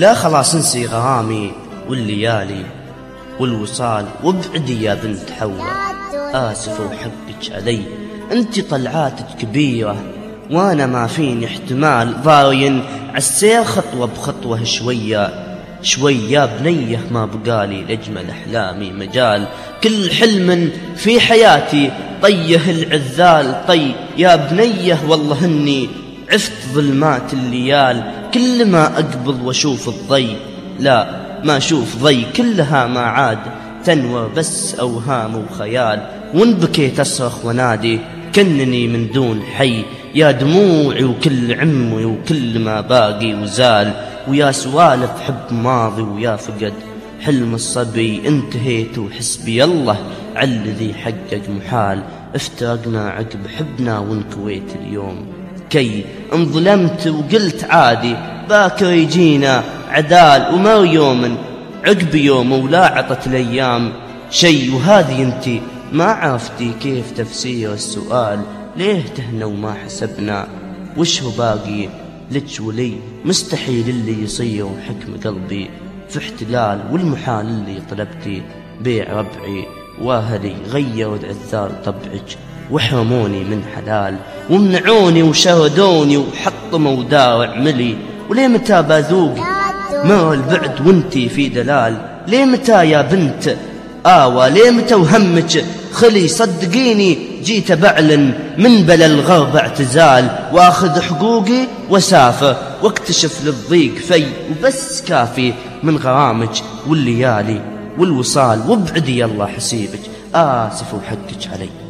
لا خلاص انسي غرامي والليالي والوصال وابعدي يا بنت حواء. آسفة وحقك علي، انت طلعاتك كبيرة وانا ما فيني احتمال، ضاين عالسير خطوة بخطوة شوية شوي يا بنيه، ما بقالي لأجمل أحلامي مجال. كل حلم في حياتي طيه العذال طي يا بنيه، والله اني عفت ظلمات الليال. كل ما أقبض واشوف الضي، لا ما اشوف ضي، كلها ما عاد تنور بس أوهام وخيال. وان بكيت أصرخ ونادي كنني من دون حي، يا دموعي وكل عمري وكل ما باقي وزال. ويا سوالف حب ماضي ويا فقد حلم الصبي، انتهيت وحسبي الله عالذي حقق محال. افترقنا عقب حبنا وانكويت اليوم كي انظلمت وقلت عادي، باكر يجينا عدال ومر يوم عقب يوم، ولا عطت الأيام شي. وهذه انتي ما عرفتي كيف تفسير السؤال، ليه تهنا وما حسبنا وش هو باقي لك ولي. مستحيل اللي يصير حكم قلبي في احتلال، والمحال اللي طلبتي بيع ربعي واهلي. غيروا العذار طبعك وحرموني من حلال، ومنعوني وشردوني وحطموا دار عملي. وليه متى بذوق مر البعد وانتي في دلال؟ ليه متى يا بنت ليه متى وهمك خلي؟ صدقيني جيت بعلن من بلا الغرب اعتزال، واخذ حقوقي وسافر واكتشف للضيق في، وبس كافي من غرامك والليالي والوصال. وابعدي يلا حسيبك، آسف وحقك علي.